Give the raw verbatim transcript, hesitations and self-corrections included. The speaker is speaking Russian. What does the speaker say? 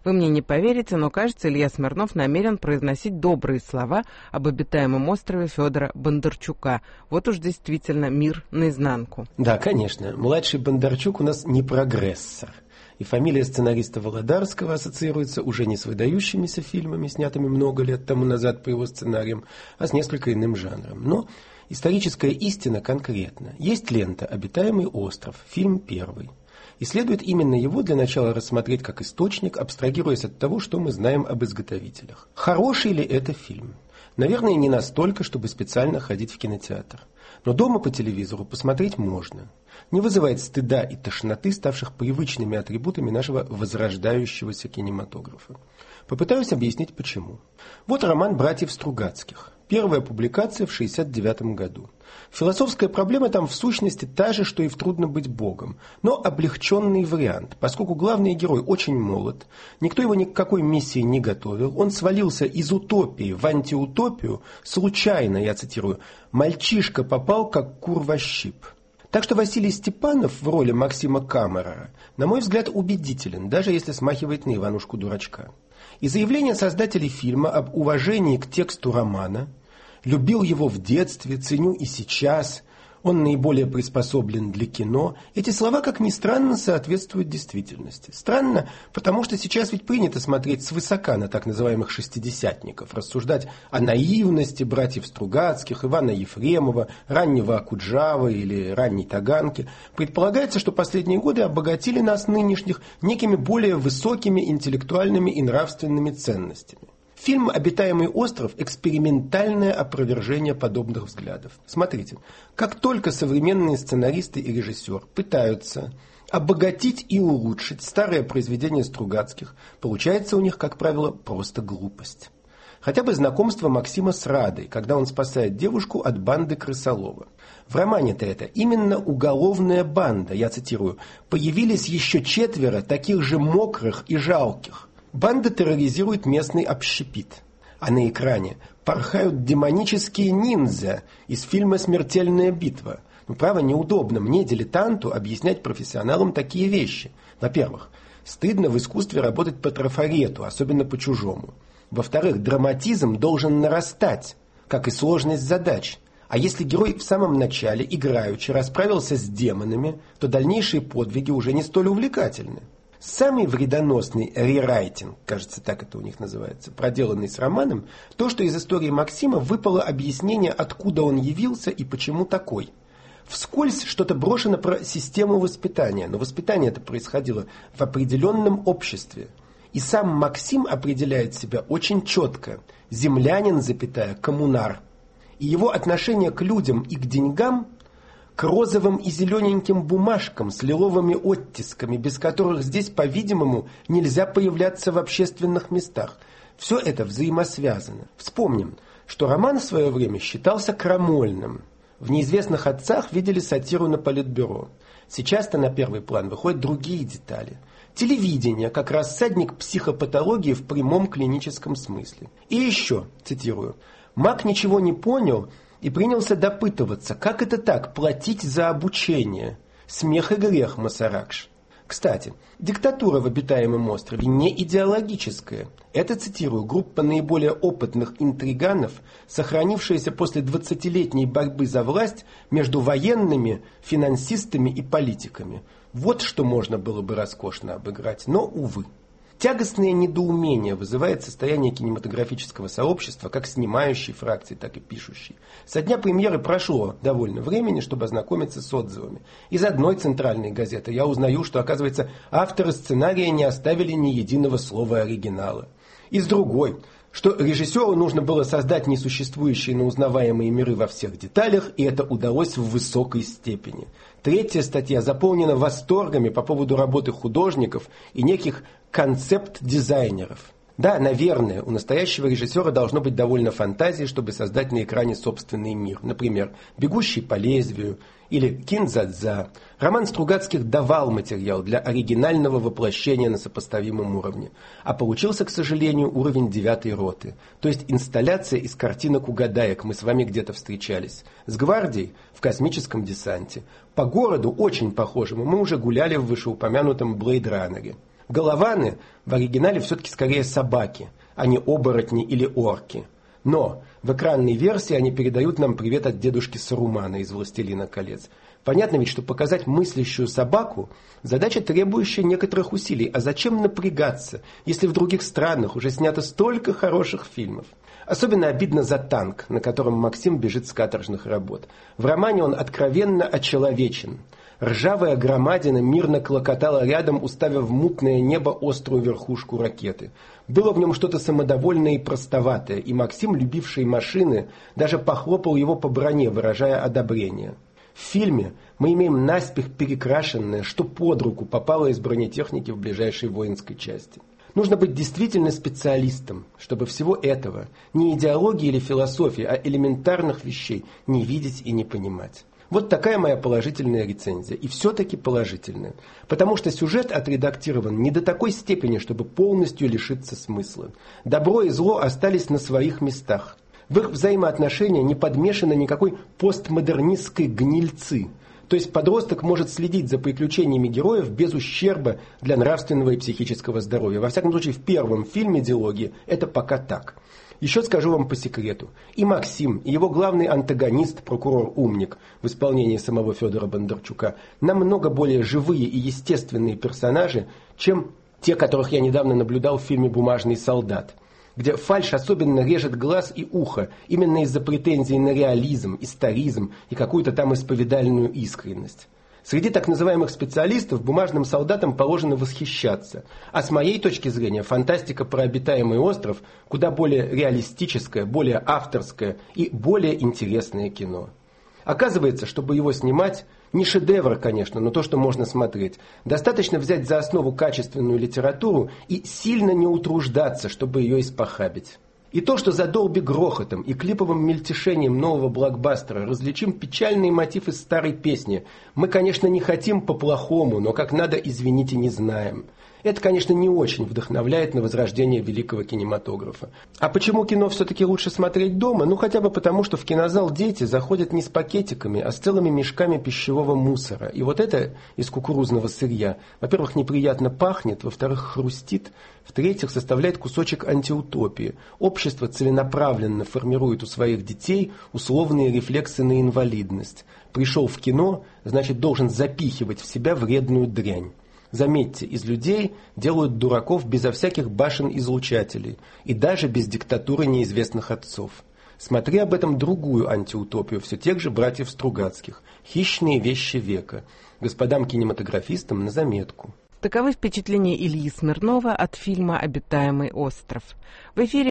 Вы мне не поверите, но, кажется, Илья Смирнов намерен произносить добрые слова об обитаемом острове Федора Бондарчука. Вот уж действительно мир наизнанку. Да, конечно. Младший Бондарчук у нас не прогрессор. И фамилия сценариста Володарского ассоциируется уже не с выдающимися фильмами, снятыми много лет тому назад по его сценариям, а с несколько иным жанром. Но историческая истина конкретна. Есть лента «Обитаемый остров», фильм первый. И следует именно его для начала рассмотреть как источник, абстрагируясь от того, что мы знаем об изготовителях. Хороший ли это фильм? Наверное, не настолько, чтобы специально ходить в кинотеатр. Но дома по телевизору посмотреть можно. Не вызывает стыда и тошноты, ставших привычными атрибутами нашего возрождающегося кинематографа. Попытаюсь объяснить, почему. Вот роман братьев Стругацких. Первая публикация в шестьдесят девятом году. Философская проблема там в сущности та же, что и в «Трудно быть Богом», но облегченный вариант, поскольку главный герой очень молод, никто его ни к какой миссии не готовил, он свалился из утопии в антиутопию, случайно, я цитирую, «мальчишка попал как кур во щип». Так что Василий Степанов в роли Максима Камерера, на мой взгляд, убедителен, даже если смахивает на Иванушку-дурачка. И заявление создателей фильма об уважении к тексту романа, любил его в детстве, ценю и сейчас, он наиболее приспособлен для кино, эти слова, как ни странно, соответствуют действительности. Странно, потому что сейчас ведь принято смотреть свысока на так называемых шестидесятников, рассуждать о наивности братьев Стругацких, Ивана Ефремова, раннего Окуджавы или ранней Таганки. Предполагается, что последние годы обогатили нас нынешних некими более высокими интеллектуальными и нравственными ценностями. Фильм «Обитаемый остров» – экспериментальное опровержение подобных взглядов. Смотрите, как только современные сценаристы и режиссер пытаются обогатить и улучшить старое произведение Стругацких, получается у них, как правило, просто глупость. Хотя бы знакомство Максима с Радой, когда он спасает девушку от банды Крысолова. В романе-то это именно уголовная банда, я цитирую, «появились еще четверо таких же мокрых и жалких». Банда терроризирует местный общепит, а на экране порхают демонические ниндзя из фильма «Смертельная битва». Ну, право, неудобно мне, дилетанту, объяснять профессионалам такие вещи. Во-первых, стыдно в искусстве работать по трафарету, особенно по чужому. Во-вторых, драматизм должен нарастать, как и сложность задач. А если герой в самом начале, играючи, расправился с демонами, то дальнейшие подвиги уже не столь увлекательны. Самый вредоносный рерайтинг, кажется, так это у них называется, проделанный с романом, то, что из истории Максима выпало объяснение, откуда он явился и почему такой. Вскользь что-то брошено про систему воспитания, но воспитание это происходило в определенном обществе. И сам Максим определяет себя очень четко – землянин, запятая, коммунар. И его отношение к людям и к деньгам – к розовым и зелененьким бумажкам с лиловыми оттисками, без которых здесь, по-видимому, нельзя появляться в общественных местах. Все это взаимосвязано. Вспомним, что роман в свое время считался крамольным. В «Неизвестных отцах» видели сатиру на Политбюро. Сейчас-то на первый план выходят другие детали. Телевидение, как рассадник психопатологии в прямом клиническом смысле. И еще, цитирую, «Мак ничего не понял и принялся допытываться, как это так, платить за обучение. Смех и грех, Масаракш». Кстати, диктатура в обитаемом острове не идеологическая. Это, цитирую, группа наиболее опытных интриганов, сохранившаяся после двадцатилетней борьбы за власть между военными, финансистами и политиками. Вот что можно было бы роскошно обыграть, но, увы. Тягостное недоумение вызывает состояние кинематографического сообщества, как снимающей фракции, так и пишущей. Со дня премьеры прошло довольно времени, чтобы ознакомиться с отзывами. Из одной центральной газеты я узнаю, что, оказывается, авторы сценария не оставили ни единого слова оригинала. Из другой, что режиссеру нужно было создать несуществующие, но узнаваемые миры во всех деталях, и это удалось в высокой степени. Третья статья заполнена восторгами по поводу работы художников и неких концепт-дизайнеров. Да, наверное, у настоящего режиссера должно быть довольно фантазии, чтобы создать на экране собственный мир. Например, «Бегущий по лезвию» или «Кин-дза-дза». Роман Стругацких давал материал для оригинального воплощения на сопоставимом уровне. А получился, к сожалению, уровень девятой роты. То есть инсталляция из картинок угадаек, мы с вами где-то встречались. С гвардией в космическом десанте. По городу, очень похожему, мы уже гуляли в вышеупомянутом «Блейд Раннере». Голованы в оригинале все-таки скорее собаки, а не оборотни или орки. Но в экранной версии они передают нам привет от дедушки Сарумана из «Властелина колец». Понятно ведь, что показать мыслящую собаку – задача, требующая некоторых усилий. А зачем напрягаться, если в других странах уже снято столько хороших фильмов? Особенно обидно за танк, на котором Максим бежит с каторжных работ. В романе он откровенно очеловечен. Ржавая громадина мирно клокотала рядом, уставив в мутное небо острую верхушку ракеты. Было в нем что-то самодовольное и простоватое, и Максим, любивший машины, даже похлопал его по броне, выражая одобрение. В фильме мы имеем наспех перекрашенное, что под руку попало из бронетехники в ближайшей воинской части. Нужно быть действительно специалистом, чтобы всего этого, не идеологии или философии, а элементарных вещей не видеть и не понимать. Вот такая моя положительная рецензия. И все-таки положительная. Потому что сюжет отредактирован не до такой степени, чтобы полностью лишиться смысла. Добро и зло остались на своих местах. В их взаимоотношения не подмешано никакой постмодернистской гнильцы. То есть подросток может следить за приключениями героев без ущерба для нравственного и психического здоровья. Во всяком случае, в первом фильме «Дилогии» это пока так. Еще скажу вам по секрету. И Максим, и его главный антагонист, прокурор-умник в исполнении самого Федора Бондарчука, намного более живые и естественные персонажи, чем те, которых я недавно наблюдал в фильме «Бумажный солдат», где фальшь особенно режет глаз и ухо, именно из-за претензий на реализм, историзм и какую-то там исповедальную искренность. Среди так называемых специалистов бумажным солдатам положено восхищаться. А с моей точки зрения, фантастика про обитаемый остров куда более реалистическое, более авторское и более интересное кино. Оказывается, чтобы его снимать, не шедевр, конечно, но то, что можно смотреть. Достаточно взять за основу качественную литературу и сильно не утруждаться, чтобы ее испохабить. И то, что за Долби грохотом и клиповым мельтешением нового блокбастера различим печальный мотив из старой песни, мы, конечно, не хотим по-плохому, но как надо, извините, не знаем. Это, конечно, не очень вдохновляет на возрождение великого кинематографа. А почему кино все-таки лучше смотреть дома? Ну, хотя бы потому, что в кинозал дети заходят не с пакетиками, а с целыми мешками пищевого мусора. И вот это из кукурузного сырья, во-первых, неприятно пахнет, во-вторых, хрустит, в-третьих, составляет кусочек антиутопии. Общество целенаправленно формирует у своих детей условные рефлексы на инвалидность. Пришел в кино, значит, должен запихивать в себя вредную дрянь. Заметьте, из людей делают дураков безо всяких башен-излучателей и даже без диктатуры неизвестных отцов. Смотри об этом другую антиутопию все тех же братьев Стругацких. «Хищные вещи века». Господам кинематографистам на заметку. Таковы впечатления Ильи Смирнова от фильма «Обитаемый остров». В эфире